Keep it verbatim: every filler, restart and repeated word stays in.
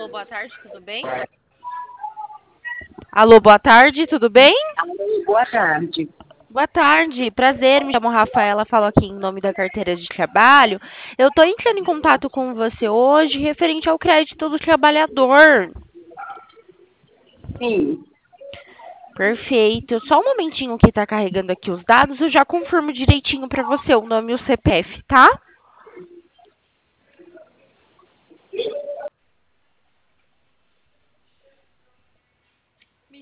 Alô, boa tarde, tudo bem? Alô, boa tarde, tudo bem? Alô, boa tarde. Boa tarde, prazer, me chamo Rafaela, falo aqui em nome da carteira de trabalho. Eu estou entrando em contato com você hoje referente ao crédito do trabalhador. Sim, Perfeito. Só um momentinho que está carregando aqui os dados, eu já confirmo direitinho para você o nome e o C P F, tá?